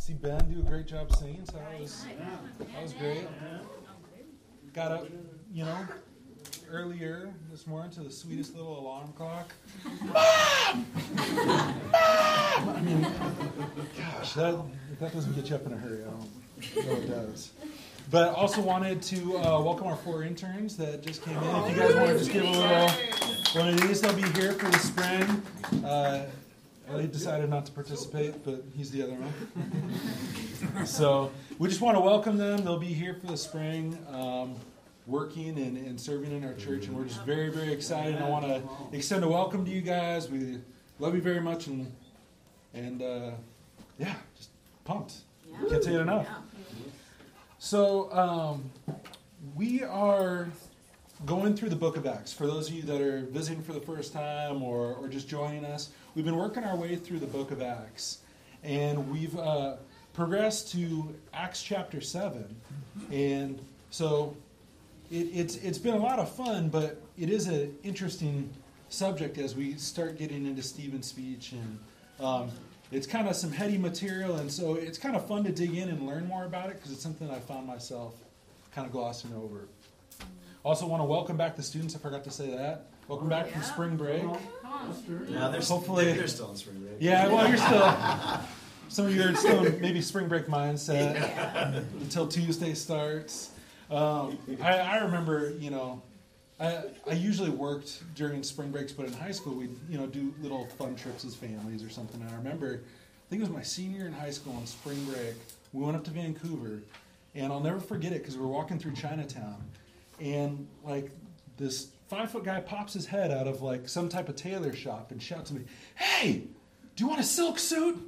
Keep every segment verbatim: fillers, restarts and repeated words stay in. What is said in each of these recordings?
see Ben do a great job singing, so that was, that was great. Got up, you know, earlier this morning to the sweetest little alarm clock. Mom! Mom! I mean, gosh, that, if that doesn't get you up in a hurry, I don't know it does. But also wanted to uh, welcome our four interns that just came in. If you guys want to just give a little one of these, they'll be here for the spring. Uh, Elliot decided not to participate, but he's the other one. So we just want to welcome them. They'll be here for the spring, um, working and, and serving in our church, and we're just very, very excited. And I want to extend a welcome to you guys. We love you very much, and and uh, yeah, just pumped. Yeah. Can't say it enough. Yeah. So um, we are going through the book of Acts. For those of you that are visiting for the first time or, or just joining us, we've been working our way through the book of Acts. And we've uh, progressed to Acts chapter seven. And so it, it's it's been a lot of fun, but it is an interesting subject as we start getting into Stephen's speech. And um, it's kind of some heady material, and so it's kind of fun to dig in and learn more about it because it's something I found myself kind of glossing over. Also want to welcome back the students. I forgot to say that. Welcome back yeah. from spring break. Yeah, they're, Hopefully, they're still in spring break. Yeah, well, you're still... Some of you are still in maybe spring break mindset yeah. until Tuesday starts. Um, I, I remember, you know, I, I usually worked during spring breaks, but in high school we'd, you know, do little fun trips as families or something. And I remember, I think it was my senior year in high school on spring break, we went up to Vancouver, and I'll never forget it because we were walking through Chinatown, and like this five-foot guy pops his head out of like some type of tailor shop and shouts at me, "Hey, do you want a silk suit?"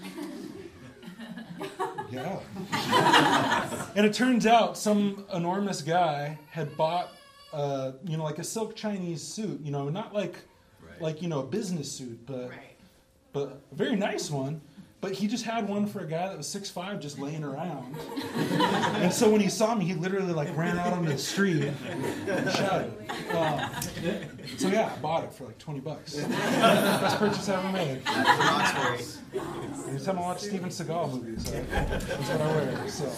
Yeah. And it turns out some enormous guy had bought Uh, you know, like a silk Chinese suit, you know, not like, right. like you know, a business suit, but right. but a very nice one. But he just had one for a guy that was six foot five just laying around. And so when he saw me, he literally like ran out onto the street and shouted. Um, so yeah, I bought it for like twenty bucks. Best purchase I ever made. Anytime I watch Steven Seagal movies, I, that's what I wear. So.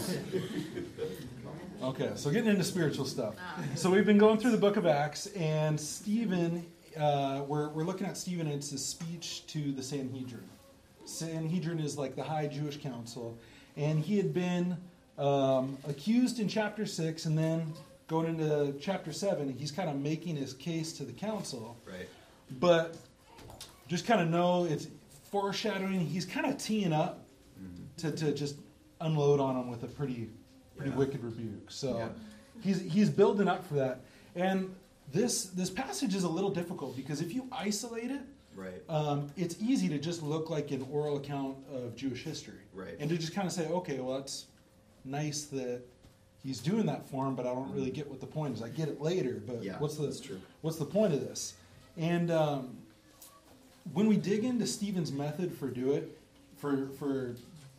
Okay, so getting into spiritual stuff. So we've been going through the book of Acts, and Stephen, uh, we're, we're looking at Stephen, and it's his speech to the Sanhedrin. Sanhedrin is like the high Jewish council, and he had been um, accused in chapter six, and then going into chapter seven, he's kind of making his case to the council. Right. But just kind of know it's foreshadowing, he's kind of teeing up mm-hmm. to, to just unload on him with a pretty... pretty yeah. wicked rebuke. So yeah. he's he's building up for that. And this this passage is a little difficult because if you isolate it, right. um, it's easy to just look like an oral account of Jewish history. Right. And to just kind of say, okay, well, it's nice that he's doing that for him, but I don't really get what the point is. I get it later, but yeah, what's the that's true. what's the point of this? And um, when we dig into Stephen's method for do it, for for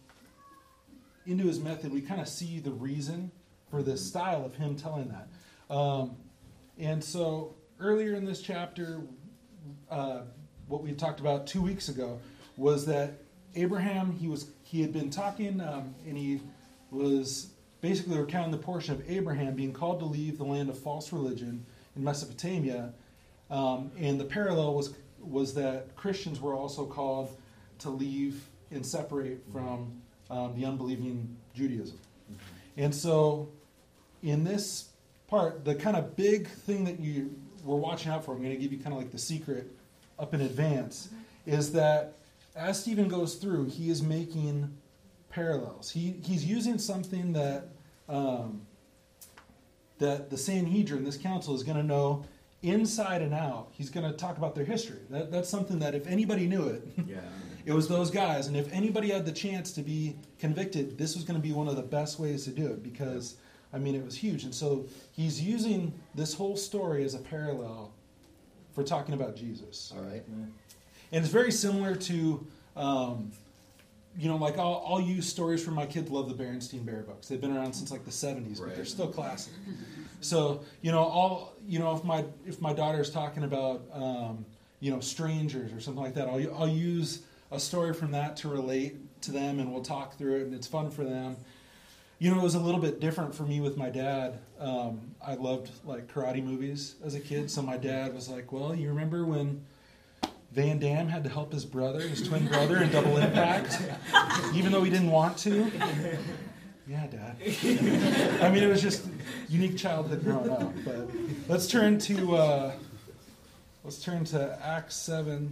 into his method, we kind of see the reason for this style of him telling that. Um, and so earlier in this chapter, uh, what we talked about two weeks ago was that Abraham, he was he had been talking, um, and he was basically recounting the portion of Abraham being called to leave the land of false religion in Mesopotamia, um, and the parallel was was that Christians were also called to leave and separate from Um, the unbelieving Judaism. Mm-hmm. And so in this part, the kind of big thing that you were watching out for, I'm going to give you kind of like the secret up in advance, mm-hmm. is that as Stephen goes through, he is making parallels. He He's using something that um, that the Sanhedrin, this council, is going to know inside and out. He's going to talk about their history. That, that's something that if anybody knew it, yeah. it was those guys. And if anybody had the chance to be convicted, this was going to be one of the best ways to do it because, I mean, it was huge. And so he's using this whole story as a parallel for talking about Jesus. All right. And it's very similar to, um, you know, like I'll, I'll use stories from my kids love the Berenstain Bear books. They've been around since like the seventies, right. but they're still classic. So, you know, I'll, you know, if my if my daughter's talking about, um, you know, strangers or something like that, I'll I'll use a story from that to relate to them, and we'll talk through it, and it's fun for them. You know, it was a little bit different for me with my dad. Um, I loved, like, karate movies as a kid, so my dad was like, well, you remember when Van Damme had to help his brother, his twin brother, in Double Impact, even though he didn't want to? Yeah, Dad. I mean, it was just unique childhood growing up. But let's turn to uh, let's turn to Acts seven,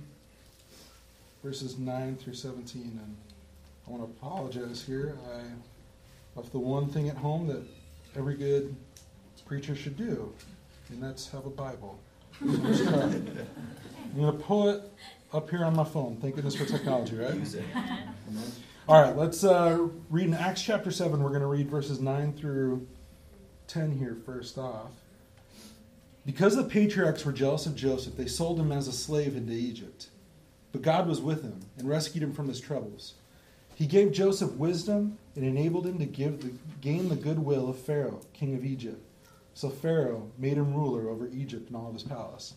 verses nine through seventeen. And I want to apologize here. I left the one thing at home that every good preacher should do, and that's have a Bible. I'm going to pull it up here on my phone. Thank goodness for technology, right? Use it. All right, let's uh, read in Acts chapter seven. We're going to read verses nine through ten here first off. Because the patriarchs were jealous of Joseph, they sold him as a slave into Egypt. But God was with him and rescued him from his troubles. He gave Joseph wisdom and enabled him to give the, gain the goodwill of Pharaoh, king of Egypt. So Pharaoh made him ruler over Egypt and all of his palace.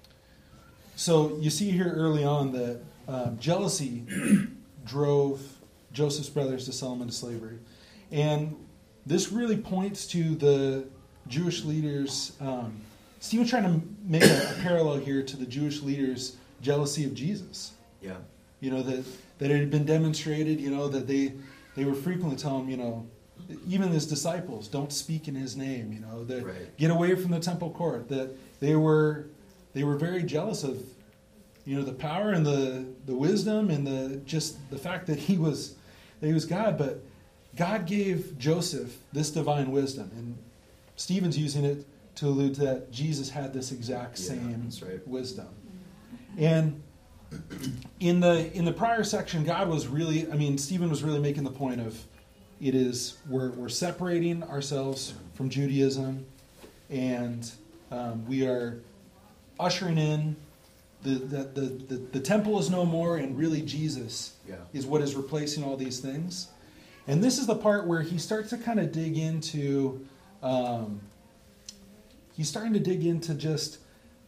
So you see here early on that um, jealousy drove Joseph's brothers to sell him into slavery. And this really points to the Jewish leaders. Um, Stephen's trying to make a, a parallel here to the Jewish leaders' jealousy of Jesus. Yeah. You know, that, that it had been demonstrated, you know, that they, they were frequently telling him, you know, even his disciples, don't speak in his name, you know, that Right. get away from the temple court, that they were they were very jealous of, you know, the power and the, the wisdom and the just the fact that he was that he was God. But God gave Joseph this divine wisdom, and Stephen's using it to allude to that Jesus had this exact Yeah, same that's right. wisdom. And in the in the prior section, God was really, I mean, Stephen was really making the point of it is we're we're separating ourselves from Judaism, and um, we are ushering in the the, the the the temple is no more, and really Jesus Yeah. is what is replacing all these things. And this is the part where he starts to kind of dig into, um, he's starting to dig into just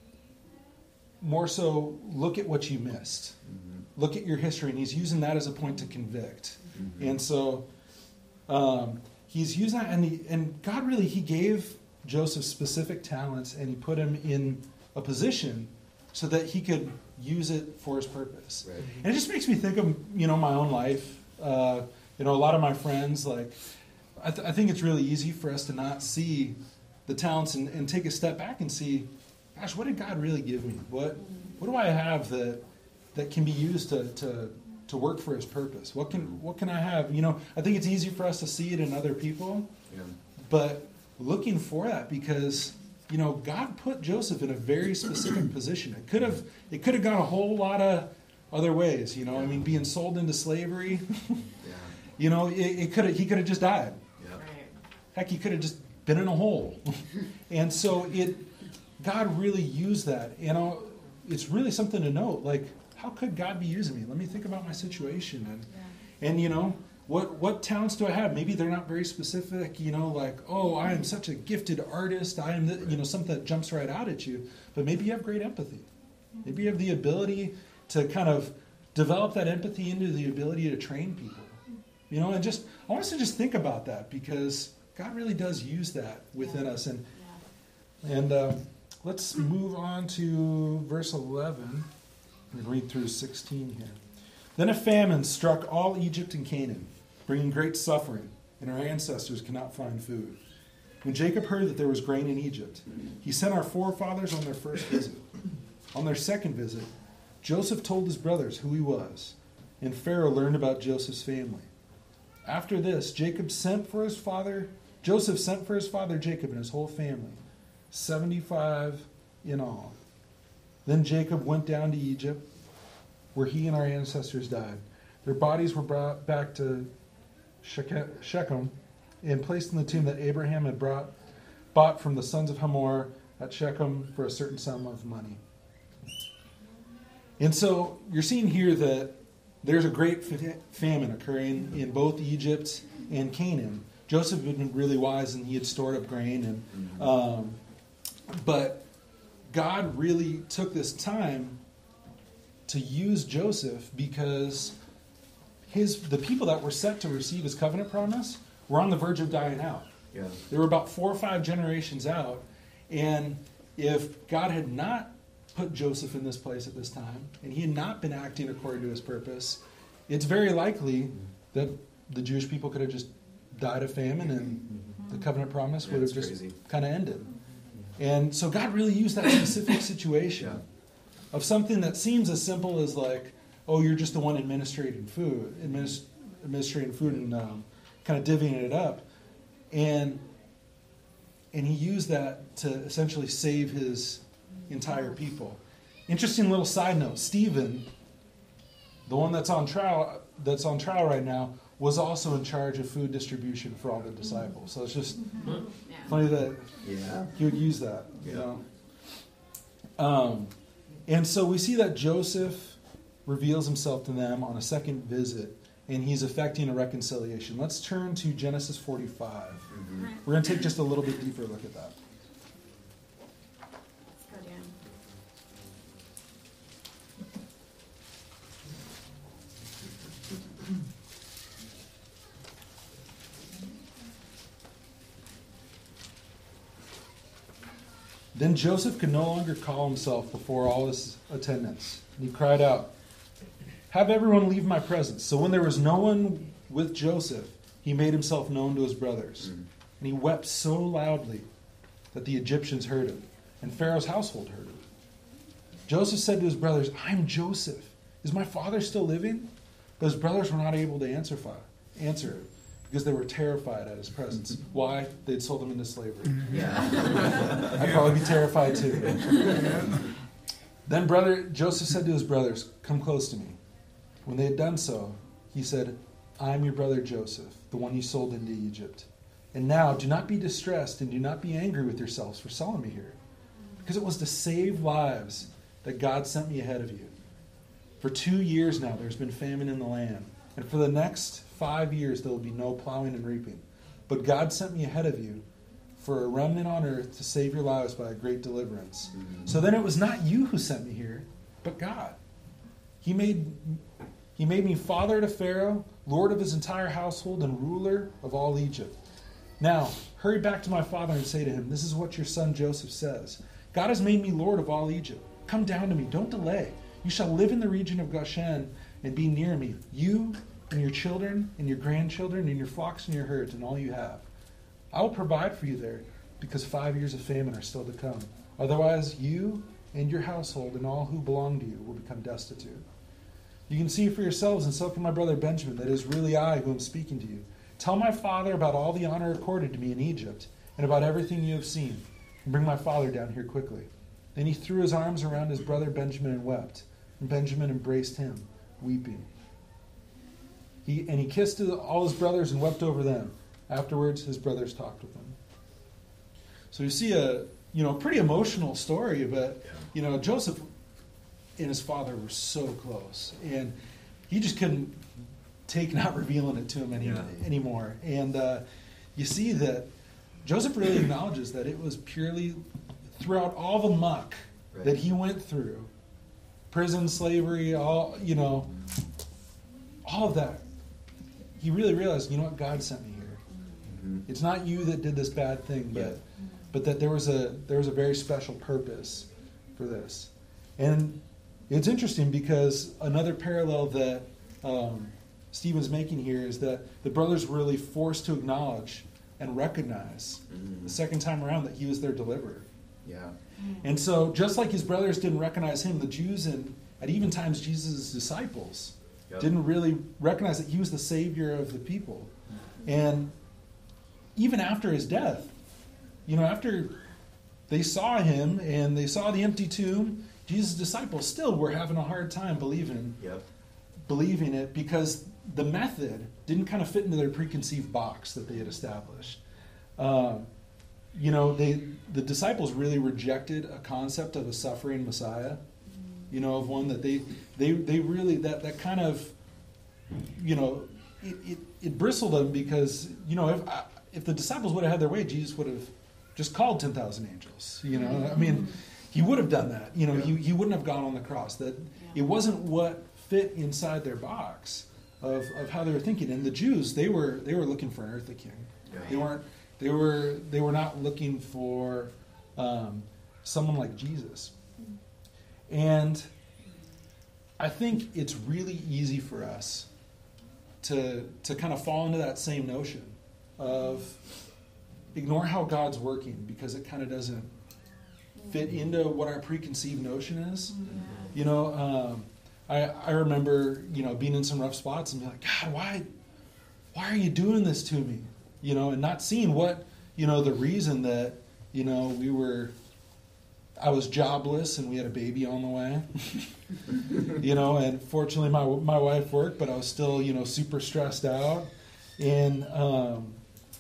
more so look at what you missed. Mm-hmm. Look at your history, and he's using that as a point to convict. Mm-hmm. And so um, he's using that, and, he, and God really, he gave Joseph specific talents, and he put him in a position so that he could use it for his purpose. Right. And it just makes me think of, you know, my own life. Uh, you know, a lot of my friends, like, I, th- I think it's really easy for us to not see the talents and, and take a step back and see, gosh, what did God really give me? What what do I have that that can be used to, to to work for his purpose? What can what can I have? You know, I think it's easy for us to see it in other people, Yeah. but looking for that, because you know, God put Joseph in a very specific position. It could have it could have gone a whole lot of other ways, you know. I mean, being sold into slavery, Yeah. you know, it, it could have he could have just died. Yeah. Heck, he could have just been in a hole. And so it God really used that. You know, it's really something to note. Like, how could God be using me? Let me think about my situation, and Yeah. and you know, what what talents do I have? Maybe they're not very specific. You know, like, oh, I am such a gifted artist. I am, the, you know, something that jumps right out at you. But maybe you have great empathy. Maybe you have the ability to kind of develop that empathy into the ability to train people. You know, and just I want us to just think about that, because God really does use that within us. And Yeah. and uh, let's move on to verse eleven. I'm going to read through sixteen here. Then a famine struck all Egypt and Canaan, bringing great suffering, and our ancestors could not find food. When Jacob heard that there was grain in Egypt, he sent our forefathers on their first visit. On their second visit, Joseph told his brothers who he was, and Pharaoh learned about Joseph's family. After this, Jacob sent for his father, Joseph sent for his father Jacob and his whole family, seventy-five in all. Then Jacob went down to Egypt, where he and our ancestors died. Their bodies were brought back to Shechem and placed in the tomb that Abraham had brought, bought from the sons of Hamor at Shechem for a certain sum of money. And so you're seeing here that there's a great famine occurring in both Egypt and Canaan. Joseph had been really wise, and he had stored up grain, and um, but God really took this time to use Joseph, because his the people that were set to receive his covenant promise were on the verge of dying out. Yeah. They were about four or five generations out, and if God had not put Joseph in this place at this time, and he had not been acting according to his purpose, it's very likely that the Jewish people could have just died of famine, and the covenant promise would have just kind of ended. And so God really used that specific situation Yeah. of something that seems as simple as like, oh, you're just the one administrating food, administ- administrating food and um, kind of divvying it up. And and he used that to essentially save his entire people. Interesting little side note, Stephen, the one that's on trial that's on trial right now, was also in charge of food distribution for all the disciples. So it's just Yeah. funny that Yeah. he would use that. You Yeah. know? Um, and so we see that Joseph reveals himself to them on a second visit, and he's effecting a reconciliation. Let's turn to Genesis forty-five. Mm-hmm. We're going to take just a little bit deeper look at that. Let's go down. Then Joseph could no longer call himself before all his attendants. And he cried out, "Have everyone leave my presence." So when there was no one with Joseph, he made himself known to his brothers. Mhm. And he wept so loudly that the Egyptians heard him, and Pharaoh's household heard him. Joseph said to his brothers, "I'm Joseph. Is my father still living?" But his brothers were not able to answer, answer because they were terrified at his presence. Why? They'd sold him into slavery. Yeah. I'd probably be terrified too. Then brother Joseph said to his brothers, "Come close to me." When they had done so, he said, "I'm your brother Joseph, the one you sold into Egypt. And now do not be distressed and do not be angry with yourselves for selling me here, because it was to save lives that God sent me ahead of you. For two years now there's been famine in the land, and for the next five years there will be no plowing and reaping. But God sent me ahead of you for a remnant on earth to save your lives by a great deliverance. Mhm. So then it was not you who sent me here, but God. He made He made me father to Pharaoh, lord of his entire household, and ruler of all Egypt. Now, hurry back to my father and say to him, 'This is what your son Joseph says. God has made me lord of all Egypt. Come down to me, don't delay. You shall live in the region of Goshen and be near me, you and your children and your grandchildren and your flocks and your herds and all you have. I will provide for you there, because five years of famine are still to come. Otherwise, you and your household and all who belong to you will become destitute. You can see for yourselves, and so can my brother Benjamin, that it is really I who am speaking to you. Tell my father about all the honor accorded to me in Egypt, and about everything you have seen, and bring my father down here quickly.' Then he threw his arms around his brother Benjamin and wept, and Benjamin embraced him, weeping. He and he kissed all his brothers and wept over them. Afterwards, his brothers talked with him." So you see a you know pretty emotional story, but you know Joseph and his father were so close, and he just couldn't take not revealing it to him any, Yeah. anymore. And uh, you see that Joseph really acknowledges that it was purely throughout all the muck Right. that he went through, prison, slavery, all you know, all of that. He really realized, you know what, God sent me here. Mhm. It's not you that did this bad thing, but Yeah. but that there was a there was a very special purpose for this. And it's interesting because another parallel that um, Stephen's making here is that the brothers were really forced to acknowledge and recognize Mhm. the second time around that he was their deliverer. Yeah. And so just like his brothers didn't recognize him, the Jews and at even times Jesus' disciples Yep. didn't really recognize that he was the savior of the people. And even after his death, you know, after they saw him and they saw the empty tomb, Jesus' disciples still were having a hard time believing Yep. believing it because the method didn't kind of fit into their preconceived box that they had established. Um, you know, they the disciples really rejected a concept of a suffering Messiah. You know, of one that they they they really that that kind of you know it it, it bristled them because you know if if the disciples would have had their way, Jesus would have just called ten thousand angels. You know, I mean, he would have done that. You know, Yeah. he he wouldn't have gone on the cross. That it wasn't what fit inside their box. of, of how they were thinking. And the Jews, they were they were looking for an earthly king. Yeah. They weren't they were they were not looking for um, someone like Jesus. And I think it's really easy for us to to kind of fall into that same notion of ignore how God's working because it kind of doesn't fit into what our preconceived notion is. Yeah. You know, um, I I remember, you know, being in some rough spots and be like, God, why why are you doing this to me? You know, and not seeing what, you know, the reason that, you know, we were, I was jobless and we had a baby on the way. You know, and fortunately my my wife worked, but I was still, you know, super stressed out. And, um,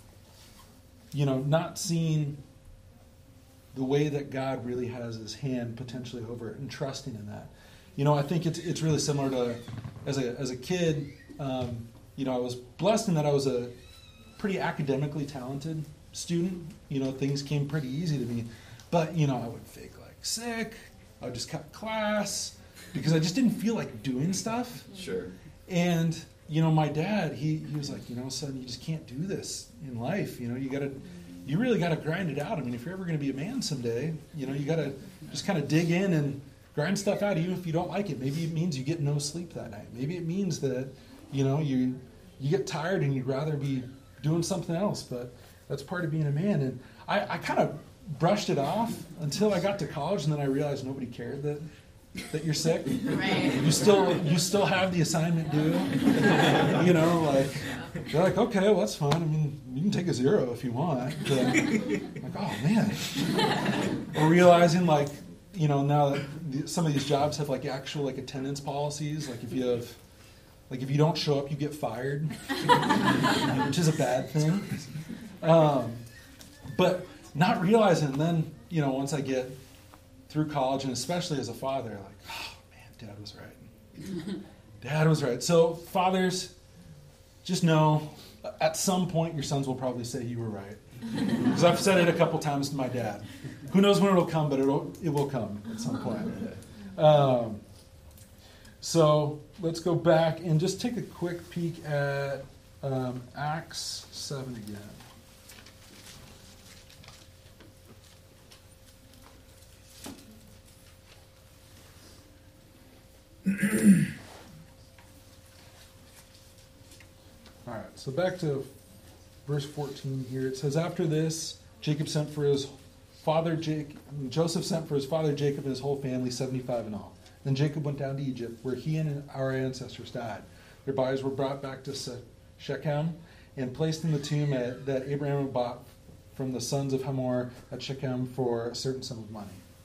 you know, not seeing the way that God really has his hand potentially over it and trusting in that. You know, I think it's it's really similar to, as a as a kid, um, you know, I was blessed in that I was a pretty academically talented student. You know, things came pretty easy to me. But, you know, I would fake like sick. I would just cut class because I just didn't feel like doing stuff. Sure. And, you know, my dad, he, he was like, you know, son, you just can't do this in life. You know, you got to, you really got to grind it out. I mean, if you're ever going to be a man someday, you know, you got to just kind of dig in and grind stuff out, even if you don't like it. Maybe it means you get no sleep that night. Maybe it means that, you know, you you get tired and you'd rather be doing something else. But that's part of being a man. And I, I kind of brushed it off until I got to college, and then I realized nobody cared that that you're sick. Right. You still you still have the assignment due. You know, like they're like, okay, well that's fine. I mean, you can take a zero if you want. But I'm like, oh man. Or realizing like, you know, now that the, some of these jobs have like actual like attendance policies. Like if you have, like if you don't show up, you get fired, which is a bad thing. Um, but not realizing, and then, you know, once I get through college, and especially as a father, like, oh man, Dad was right. Dad was right. So fathers, just know, at some point your sons will probably say you were right. Because I've said it a couple times to my dad. Who knows when it'll come, but it'll, it will come at some point. Um, so let's go back and just take a quick peek at um, Acts seven again. All right, so back to verse fourteen here. It says, after this, Jacob sent for his father Jacob, Joseph sent for his father Jacob and his whole family, seventy-five in all. Then Jacob went down to Egypt, where he and our ancestors died. Their bodies were brought back to Shechem and placed in the tomb at, that Abraham had bought from the sons of Hamor at Shechem for a certain sum of money.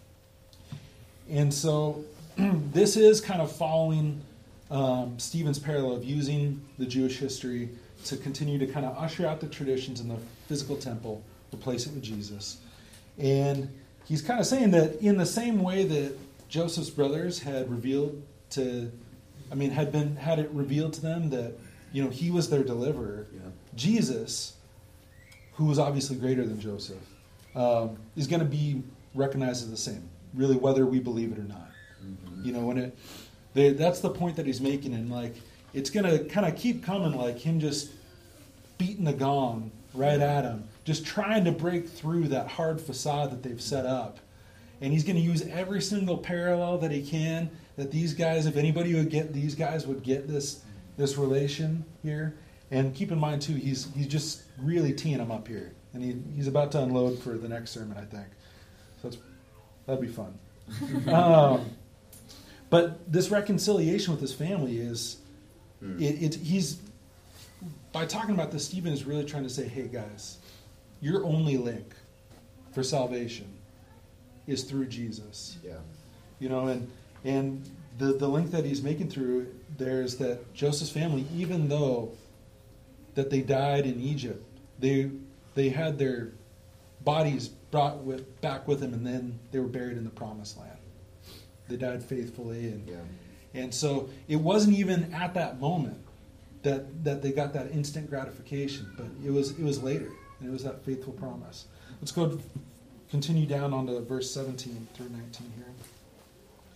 And so this is kind of following um, Stephen's parallel of using the Jewish history to continue to kind of usher out the traditions in the physical temple, replace it with Jesus. And he's kind of saying that in the same way that Joseph's brothers had revealed to, I mean, had been had it revealed to them that, you know, he was their deliverer, Yeah. Jesus, who was obviously greater than Joseph, um, is going to be recognized as the same, really, whether we believe it or not. You know, when it, they, that's the point that he's making, and like it's gonna kind of keep coming, like him just beating the gong right at him, just trying to break through that hard facade that they've set up, and he's going to use every single parallel that he can. That these guys, if anybody would get, these guys would get this this relation here. And keep in mind too, he's he's just really teeing them up here, and he he's about to unload for the next sermon, I think. So that's, that'd be fun. um, But this reconciliation with his family is, mm. it, it, he's, by talking about this, Stephen is really trying to say, hey guys, your only link for salvation is through Jesus. Yeah. You know, and and the, the link that he's making through there is that Joseph's family, even though that they died in Egypt, they they had their bodies brought with, back with them, and then they were buried in the promised land. They died faithfully, and yeah. and so it wasn't even at that moment that that they got that instant gratification, but it was it was later, and it was that faithful promise. Let's go to, continue down onto verse seventeen through nineteen here.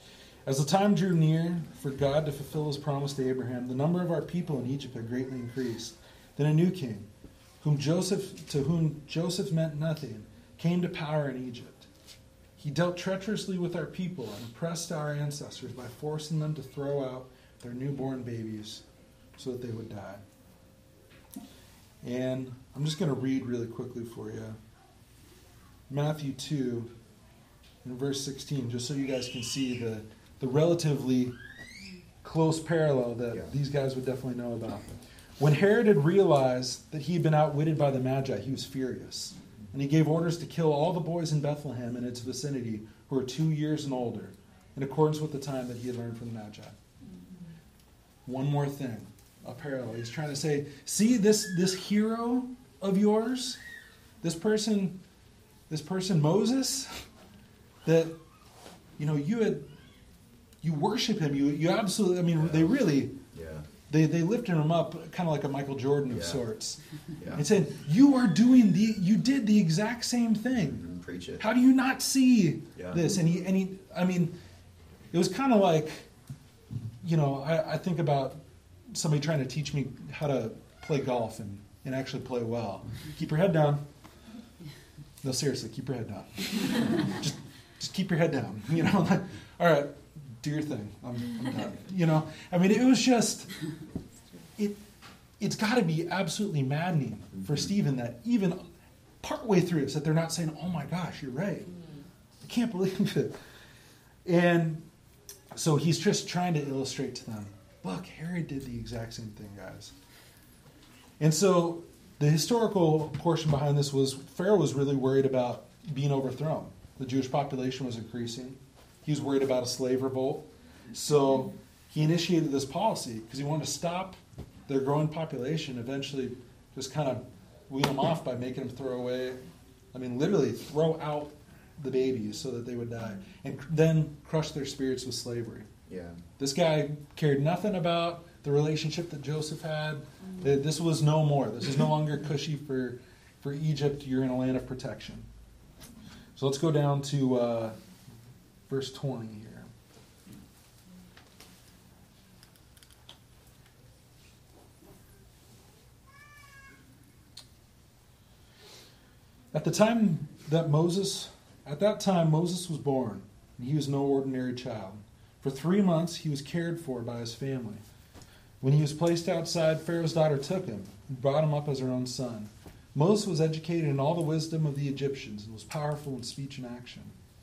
As the time drew near for God to fulfill his promise to Abraham, the number of our people in Egypt had greatly increased. Then a new king, whom Joseph, to whom Joseph meant nothing, came to power in Egypt. He dealt treacherously with our people and oppressed our ancestors by forcing them to throw out their newborn babies so that they would die. And I'm just going to read really quickly for you. Matthew two, in verse sixteen, just so you guys can see the, the relatively close parallel that yeah. these guys would definitely know about. When Herod had realized that he had been outwitted by the Magi, he was furious. And he gave orders to kill all the boys in Bethlehem and its vicinity who were two years and older, in accordance with the time that he had learned from the Magi. One more thing, a parallel. He's trying to say, see this, this hero of yours, this person, this person Moses, that, you know, you had, you worship him, you, you absolutely, I mean, yeah. they really, yeah. they, they lifted him up kind of like a Michael Jordan of yeah. sorts. Yeah. And said, you are doing the, you did the exact same thing. Mm-hmm. Preach it. How do you not see yeah. this? And he, and he, I mean, it was kind of like, you know, I, I think about somebody trying to teach me how to play golf and, and actually play well. Keep your head down. No, seriously, keep your head down. just, just keep your head down. You know, like, all right, do your thing. I'm, I'm done. You know, I mean, it was just, it, it's got to be absolutely maddening for Stephen that even partway through it, that they're not saying, "Oh my gosh, you're right. I can't believe it." And so he's just trying to illustrate to them, look, Herod did the exact same thing, guys. And so the historical portion behind this was Pharaoh was really worried about being overthrown. The Jewish population was increasing. He was worried about a slave revolt. So he initiated this policy because he wanted to stop their growing population, eventually just kind of wean them off by making them throw away, I mean, literally throw out the babies so that they would die, and then crush their spirits with slavery. Yeah. This guy cared nothing about the relationship that Joseph had. This was no more. This is no longer cushy for, for Egypt. You're in a land of protection. So let's go down to uh, verse twenty here. At the time that Moses, at that time Moses was born, and he was no ordinary child. For three months he was cared for by his family. When he was placed outside, Pharaoh's daughter took him and brought him up as her own son. Moses was educated in all the wisdom of the Egyptians and was powerful in speech and action.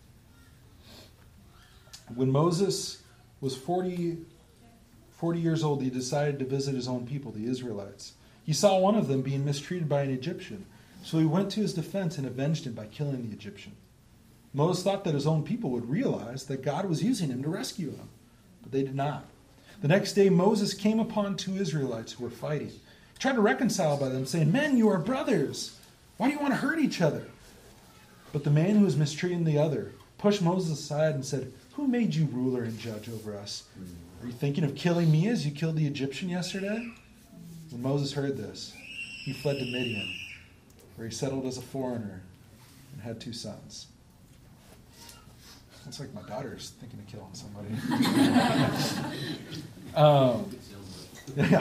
When Moses was forty, forty years old, he decided to visit his own people, the Israelites. He saw one of them being mistreated by an Egyptian, so he went to his defense and avenged him by killing the Egyptian. Moses thought that his own people would realize that God was using him to rescue him, but they did not. The next day, Moses came upon two Israelites who were fighting. He tried to reconcile by them, saying, "Men, you are brothers. Why do you want to hurt each other?" But the man who was mistreating the other pushed Moses aside and said, "Who made you ruler and judge over us? Are you thinking of killing me as you killed the Egyptian yesterday?" When Moses heard this, he fled to Midian, where he settled as a foreigner and had two sons. It's like my daughter's thinking of killing somebody. um, yeah.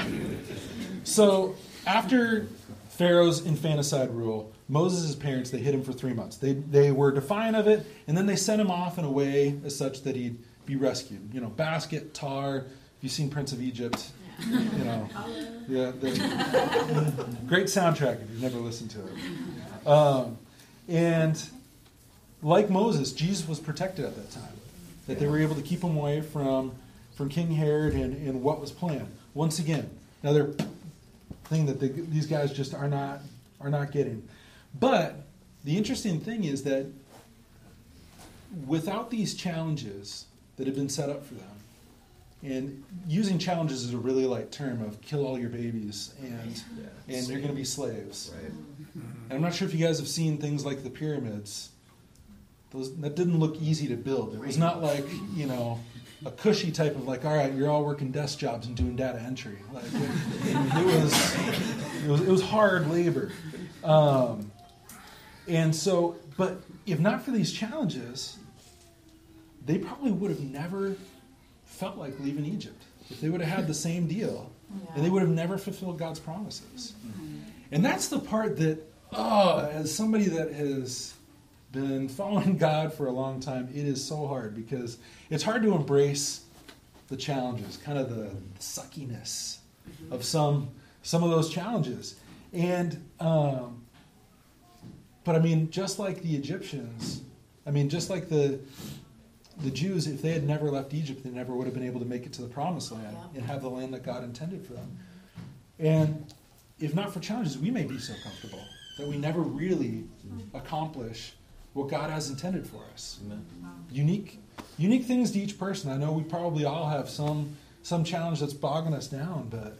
So after Pharaoh's infanticide rule, Moses' parents, they hid him for three months. They they were defiant of it, and then they sent him off in a way as such that he'd be rescued. You know, basket, tar. If you've seen Prince of Egypt, you know, yeah, the, great soundtrack if you've never listened to it. Um, and like Moses, Jesus was protected at that time. That they were able to keep him away from, from King Herod and, and what was planned. Once again, another thing that the, these guys just are not are not getting. But the interesting thing is that without these challenges that have been set up for them, and using challenges is a really light term of kill all your babies and yeah, and you're going to be slaves. Right. And I'm not sure if you guys have seen things like the pyramids. Those, that didn't look easy to build. It was not like, you know, a cushy type of like, all right, you're all working desk jobs and doing data entry. Like it, it was, it was, it was hard labor. Um, and so, but if not for these challenges, they probably would have never felt like leaving Egypt. If they would have had the same deal, Yeah. and they would have never fulfilled God's promises. Mm-hmm. And that's the part that, oh, as somebody that has been following God for a long time, it is so hard because it's hard to embrace the challenges, kind of the suckiness mm-hmm. of some some of those challenges. And, um, but I mean, just like the Egyptians, I mean, just like the the Jews, if they had never left Egypt, they never would have been able to make it to the promised land Yeah. and have the land that God intended for them. And if not for challenges, we may be so comfortable that we never really accomplish what God has intended for us. Amen. Unique, unique things to each person. I know we probably all have some some challenge that's bogging us down, but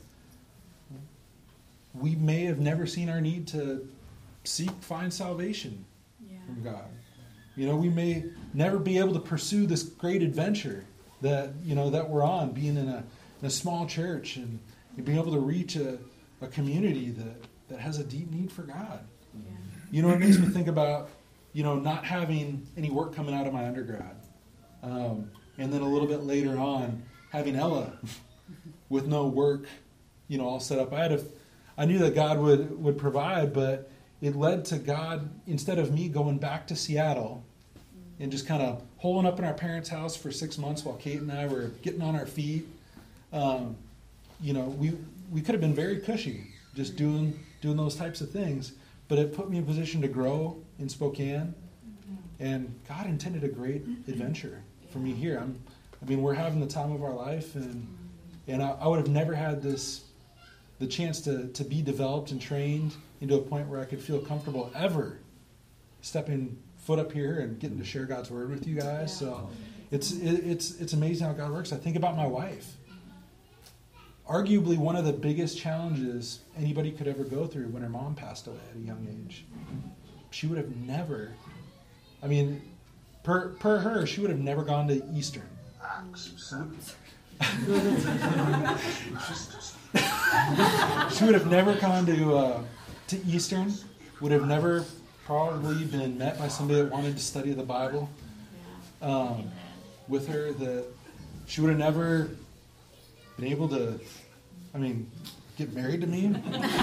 we may have never seen our need to seek, find salvation Yeah. from God. You know, we may never be able to pursue this great adventure that, you know, that we're on, being in a, in a small church and being able to reach a, a community that, that has a deep need for God. Yeah. You know, it makes me think about, you know, not having any work coming out of my undergrad. Um, and then a little bit later on, having Ella with no work, you know, all set up. I had a, I knew that God would, would provide, but it led to God, instead of me going back to Seattle and just kind of holing up in our parents' house for six months while Kate and I were getting on our feet, um, you know, we we could have been very cushy just doing doing those types of things, but it put me in a position to grow in Spokane, and God intended a great adventure for me here. I'm, I mean, we're having the time of our life, and and I, I would have never had this, the chance to, to be developed and trained into a point where I could feel comfortable ever stepping foot up here and getting to share God's word with you guys. Yeah. So it's it, it's it's amazing how God works. I think about my wife. Arguably one of the biggest challenges anybody could ever go through when her mom passed away at a young age. She would have never, I mean, per per her, she would have never gone to Eastern. She would have never gone to uh, to Eastern, would have never probably been met by somebody that wanted to study the Bible um, with her, that she would have never been able to, I mean, get married to me.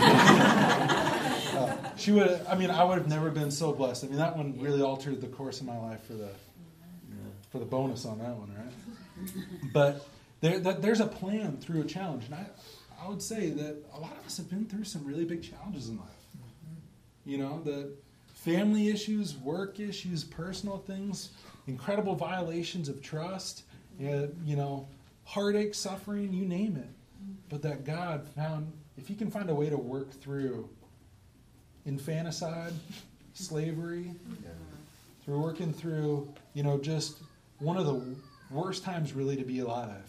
uh, she would have, I mean, I would have never been so blessed. I mean, that one really altered the course of my life for the for the bonus on that one, right? But there, that, there's a plan through a challenge, and I, I would say that a lot of us have been through some really big challenges in life. You know, the family issues, work issues, personal things, incredible violations of trust, and, you know, heartache, suffering, you name it. But that God found, if he can find a way to work through infanticide, slavery, through working through, you know, just one of the worst times really to be alive,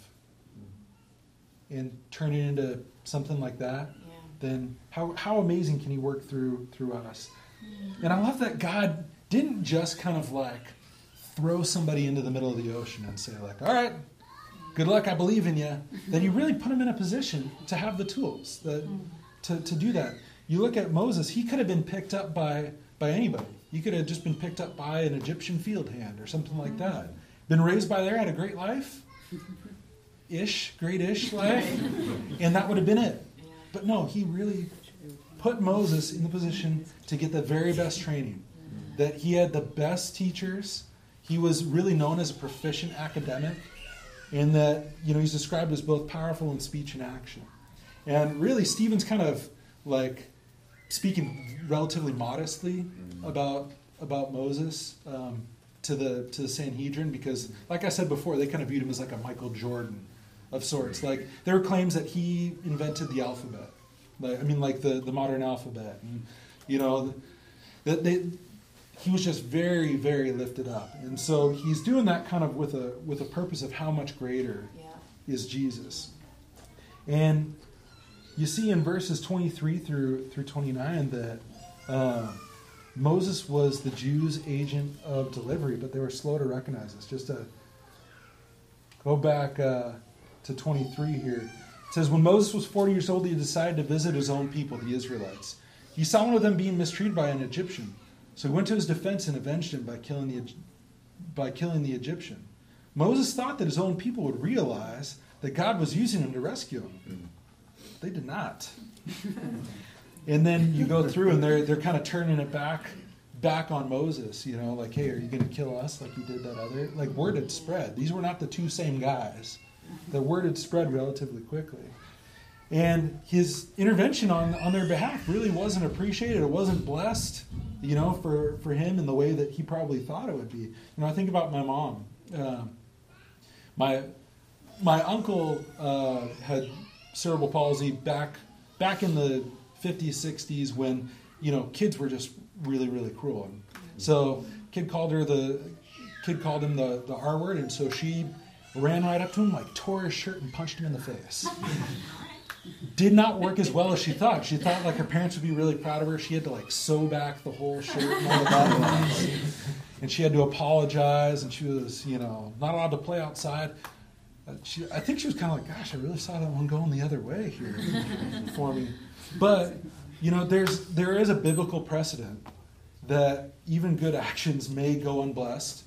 and turn it into something like that, Yeah. then how how amazing can he work through through us? And I love that God didn't just kind of like throw somebody into the middle of the ocean and say like, all right, good luck, I believe in you. That he really put him in a position to have the tools that, to, to do that. You look at Moses, he could have been picked up by, by anybody. He could have just been picked up by an Egyptian field hand or something like that. Been raised by there, had a great life. Ish, great-ish life. And that would have been it. But no, he really put Moses in the position to get the very best training. That he had the best teachers. He was really known as a proficient academic. And that, you know, he's described as both powerful in speech and action. And really, Stephen's kind of like speaking relatively modestly about about Moses um, to the to the Sanhedrin, because, like I said before, they kind of viewed him as like a Michael Jordan of sorts. Like there were claims that he invented the alphabet. Like I mean, like the, the modern alphabet, and you know, that they. He was just very, very lifted up. And so he's doing that kind of with a with a purpose of how much greater Yeah. is Jesus. And you see in verses twenty-three through through twenty-nine that uh, Moses was the Jews' agent of delivery, but they were slow to recognize this. Just to go back uh, to twenty-three here. It says, when Moses was forty years old, he decided to visit his own people, the Israelites. He saw one of them being mistreated by an Egyptian. So he went to his defense and avenged him by killing the by killing the Egyptian. Moses thought that his own people would realize that God was using him to rescue him. They did not. And then you go through and they're they're kind of turning it back back on Moses, you know, like, hey, are you going to kill us like you did that other? Like, word had spread. These were not the two same guys. The word had spread relatively quickly. And his intervention on, on their behalf really wasn't appreciated. It wasn't blessed, you know, for, for him in the way that he probably thought it would be. You know, I think about my mom. Uh, my my uncle uh, had cerebral palsy back back in the fifties, sixties when, you know, kids were just really, really cruel. And so kid called her the kid called him the, the R word, and so she ran right up to him, like tore his shirt and punched him in the face. Did not work as well as she thought. She thought like her parents would be really proud of her. She had to like sew back the whole shirt and all the buttons. And she had to apologize, and she was, you know, not allowed to play outside. Uh, she, I think she was kind of like, gosh, I really saw that one going the other way here for me. But, you know, there's there is a biblical precedent that even good actions may go unblessed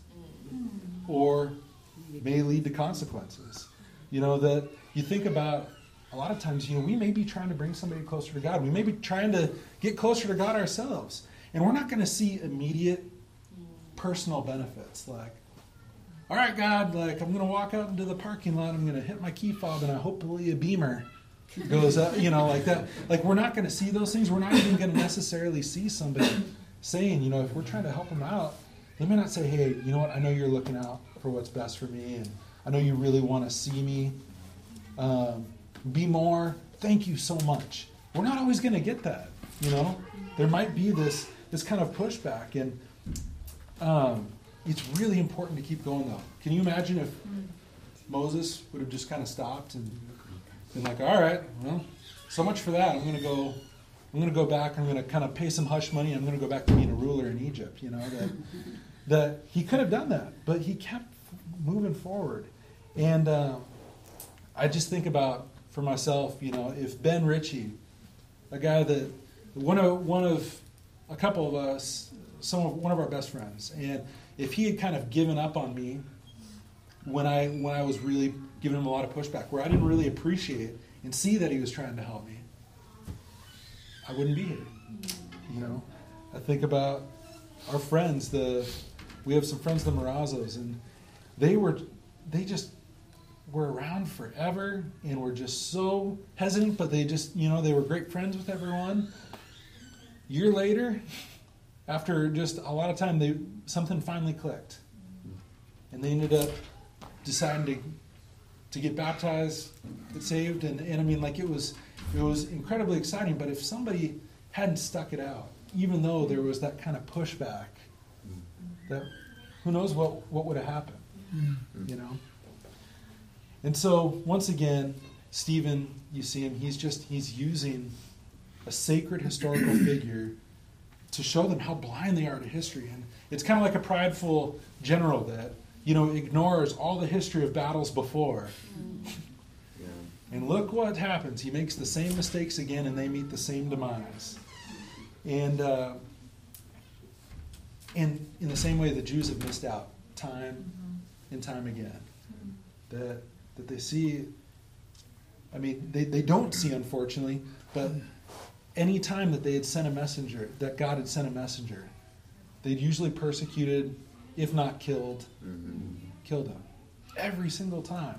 or may lead to consequences. You know, that you think about a lot of times, you know, we may be trying to bring somebody closer to God. We may be trying to get closer to God ourselves. And we're not going to see immediate personal benefits. Like, all right, God, like, I'm going to walk out into the parking lot. I'm going to hit my key fob, and I hopefully a Beamer goes up, you know, like that. Like, we're not going to see those things. We're not even going to necessarily see somebody saying, you know, if we're trying to help them out, they may not say, hey, you know what, I know you're looking out for what's best for me, and I know you really want to see me um, be more. Thank you so much. We're not always going to get that, you know. There might be this this kind of pushback, and um, it's really important to keep going, though. Can you imagine if Moses would have just kind of stopped and been like, all right, well, so much for that. I'm going to go I'm going to go back. I'm going to kind of pay some hush money. I'm going to go back to being a ruler in Egypt, you know. That, that he could have done that, but he kept moving forward. And uh, I just think about, for myself, you know, if Ben Ritchie, a guy that, one of, one of a couple of us, some of, one of our best friends, and if he had kind of given up on me when I when I was really giving him a lot of pushback, where I didn't really appreciate and see that he was trying to help me, I wouldn't be here. You know, I think about our friends. The we have some friends, the Morazos, and they were they just were around forever and were just so hesitant, but they just, you know, they were great friends with everyone. Year later, after just a lot of time, they something finally clicked, and they ended up deciding to to get baptized, get saved, and, and I mean, like, it was it was incredibly exciting. But if somebody hadn't stuck it out, even though there was that kind of pushback, that who knows what what would have happened, you know. And so once again, Stephen, you see him, he's just he's using a sacred historical figure to show them how blind they are to history. And it's kind of like a prideful general that, you know, ignores all the history of battles before. Yeah. And look what happens. He makes the same mistakes again, and they meet the same demise. And uh, and in the same way, the Jews have missed out time and time again. That that they see, I mean, they, they don't see, unfortunately, but any time that they had sent a messenger, that God had sent a messenger, they'd usually persecuted, if not killed, mm-hmm. killed him. Every single time.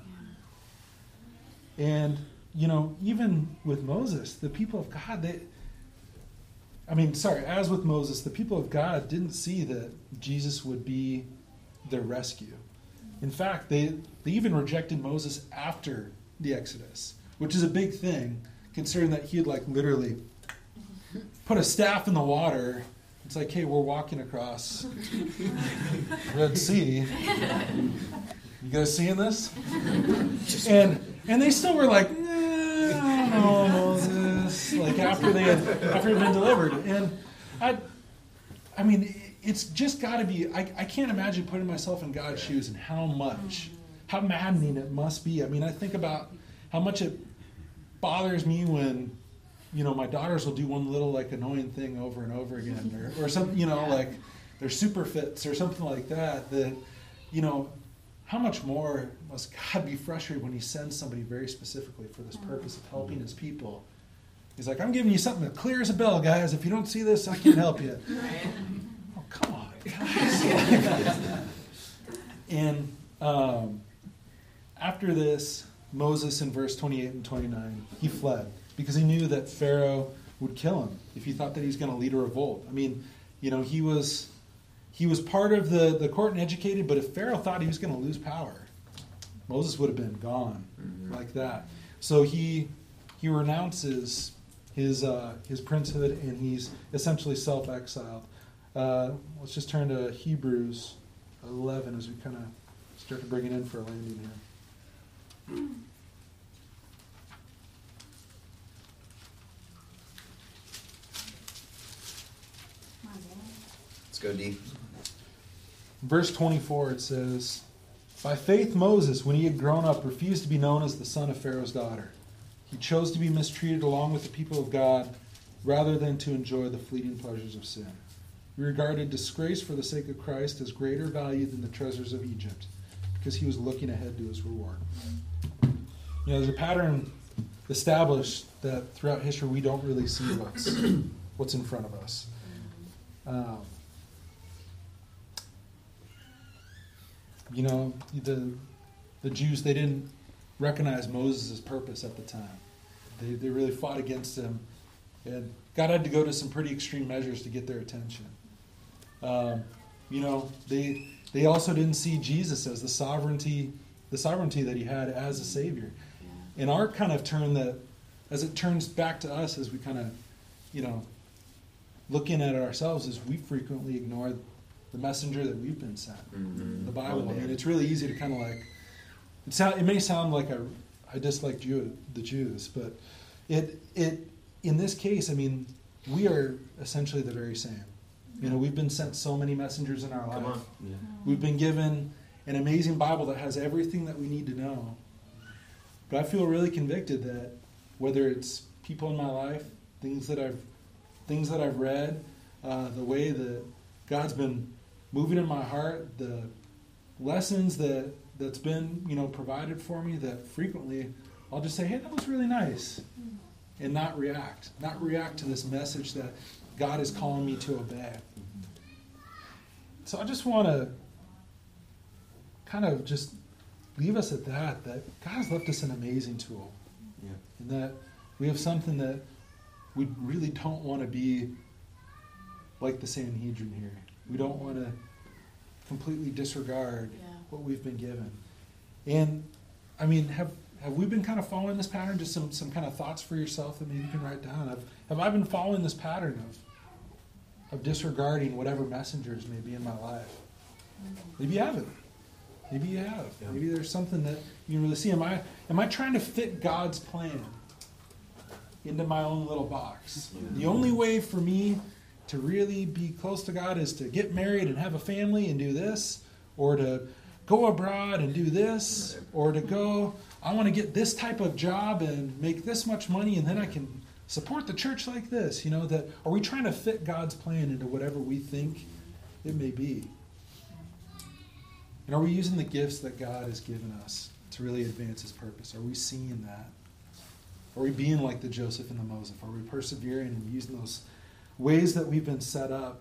And, you know, even with Moses, the people of God, they, I mean, sorry, as with Moses, the people of God didn't see that Jesus would be their rescue. In fact, they, they even rejected Moses after the Exodus, which is a big thing, considering that he had, like, literally put a staff in the water. It's like, hey, we're walking across Red Sea. You guys seeing this? And and they still were like, eh, I don't know, Moses. Like, after they had after it had been delivered. And I I mean, it's just got to be, I, I can't imagine putting myself in God's shoes and how much, how maddening it must be. I mean, I think about how much it bothers me when, you know, my daughters will do one little, like, annoying thing over and over again, or, or something, you know, like, they're super fits or something like that, that, you know, how much more must God be frustrated when he sends somebody very specifically for this purpose of helping his people? He's like, I'm giving you something that clear as a bell, guys. If you don't see this, I can't help you. Oh, come on, guys. And um, after this, Moses, in verse twenty-eight and twenty-nine, he fled because he knew that Pharaoh would kill him if he thought that he was going to lead a revolt. I mean, you know, he was he was part of the, the court and educated, but if Pharaoh thought he was going to lose power, Moses would have been gone mm-hmm. like that. So he he renounces his uh, his princehood, and he's essentially self-exiled. Uh, let's just turn to Hebrews eleven as we kind of start to bring it in for a landing here. Let's go deep. Verse twenty-four, it says, by faith Moses, when he had grown up, refused to be known as the son of Pharaoh's daughter. He chose to be mistreated along with the people of God rather than to enjoy the fleeting pleasures of sin. He regarded disgrace for the sake of Christ as greater value than the treasures of Egypt, because he was looking ahead to his reward. You know, there's a pattern established that throughout history we don't really see what's what's in front of us. Um, you know, the the Jews, they didn't recognize Moses' purpose at the time. They they really fought against him, and God had to go to some pretty extreme measures to get their attention. Um, you know, they they also didn't see Jesus as the sovereignty the sovereignty that he had as a Savior. And our kind of turn that, as it turns back to us, as we kind of, you know, looking at it ourselves, is we frequently ignore the messenger that we've been sent, mm-hmm. the Bible. Oh, I mean, it's really easy to kind of like, it sound, it may sound like I, I dislike Jew, the Jews, but it it in this case, I mean, we are essentially the very same. You know, we've been sent so many messengers in our life. Come on. Yeah. We've been given an amazing Bible that has everything that we need to know. But I feel really convicted that whether it's people in my life, things that I've things that I've read, uh, the way that God's been moving in my heart, the lessons that that's been, you know, provided for me, that frequently I'll just say, hey, that was really nice, and not react, not react to this message that God is calling me to obey. So I just want to kind of just leave us at that, that God has left us an amazing tool. Yeah. And that we have something that we really don't want to be like the Sanhedrin here. We don't want to completely disregard yeah. what we've been given. And, I mean, have have we been kind of following this pattern? Just some, some kind of thoughts for yourself that maybe you can write down. Have, have I been following this pattern of of disregarding whatever messengers may be in my life? Maybe you haven't. Maybe you have. Yeah. Maybe there's something that you really see. Am I am I trying to fit God's plan into my own little box? Yeah. The only way for me to really be close to God is to get married and have a family and do this, or to go abroad and do this, or to go, I want to get this type of job and make this much money, and then I can support the church like this. You know, that are we trying to fit God's plan into whatever we think it may be? And are we using the gifts that God has given us to really advance his purpose? Are we seeing that? Are we being like the Joseph and the Moses? Are we persevering and using those ways that we've been set up?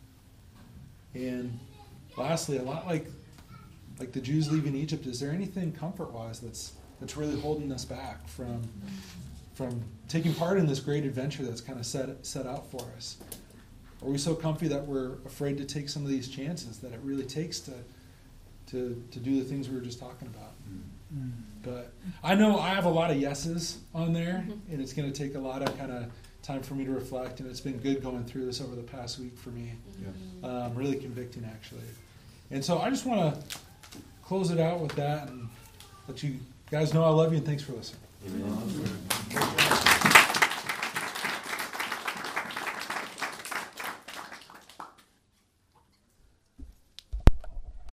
And lastly, a lot like like the Jews leaving Egypt, is there anything comfort-wise that's that's really holding us back from from taking part in this great adventure that's kind of set set out for us? Are we so comfy that we're afraid to take some of these chances that it really takes to to to do the things we were just talking about? Mm. But I know I have a lot of yeses on there, mm-hmm. and it's going to take a lot of kind of time for me to reflect, and it's been good going through this over the past week for me. Yeah. Um, really convicting, actually. And so I just want to close it out with that and let you guys know I love you and thanks for listening. Amen.